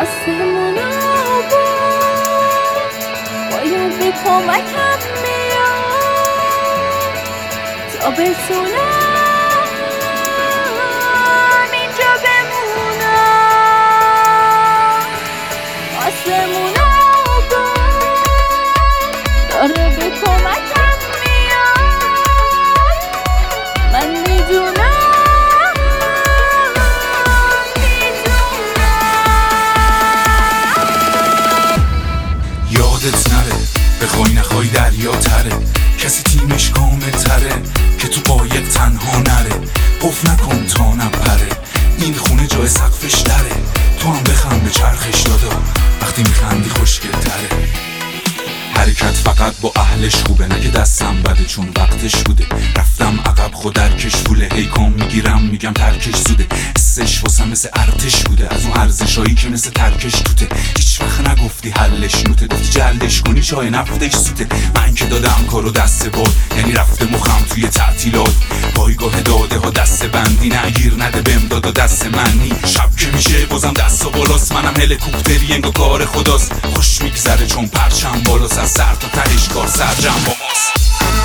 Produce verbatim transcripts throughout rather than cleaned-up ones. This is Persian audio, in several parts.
آسمونا بود باید به کمکم بیاد تا بتونم اینجا بمونم. آسمونا بود داره به کمکم میاد، من میدونم یادت نره بخوای نخوای دریا تره، کسی تیمش کامل تره که تو قایق تنها نره. قف نکن تا نپره، این خونه جای سقفش دره. تو هم بخند به چرخش دادا، وقتی میخندی خوشگل تره. حرکت فقط با اهلش خوبه، نه که دستم بده چون وقتش بوده. رفتم عقب خود درکش فوله، هی کام میگیرم میگم ترکش زوده. حسش واسم مثل ارتش بوده، از اون ارزشایی که مثل ترکش توته. هیچ وقت نگفتی حلش نوته، گفتی جلدش کنی چای نفتش سوته. من که دادم کارو دست باد، یعنی رفته مخم توی تعطیلات. پایگاه داده ها دست بندی، نگیر نده بهم دادا دست منی. شب که میشه بازم دست و بالاست، منم هلیکوپتری انگار کار خداست. خوش میگذره چون پرچم بالاست، از سر تا تهش کار سرجم با ماست.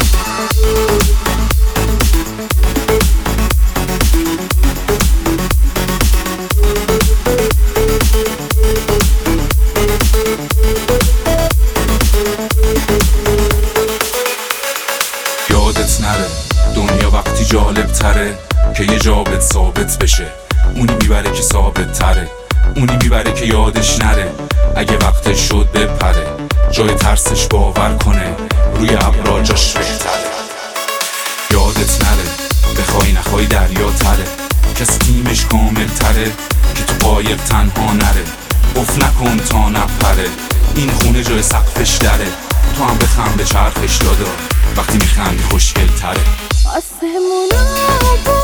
یادت نره دنیا وقتی جالب تره که یه جابت ثابت بشه. اونی میبره که ثابت تره، اونی میبره که یادش نره. اگه وقتش شد بپره، جای ترسش باور کنه، روی ابرا جاش بهتره. یادت نره بخوای نخوای دریا تره، کسی تیمش کامل تره که تو قایق تنها نره. قف نکن تا نپره، این خونه جای سقفش دره. تو هم بخند به چرخش دادا، وقتی میخندی خوشگل تره. آسمونا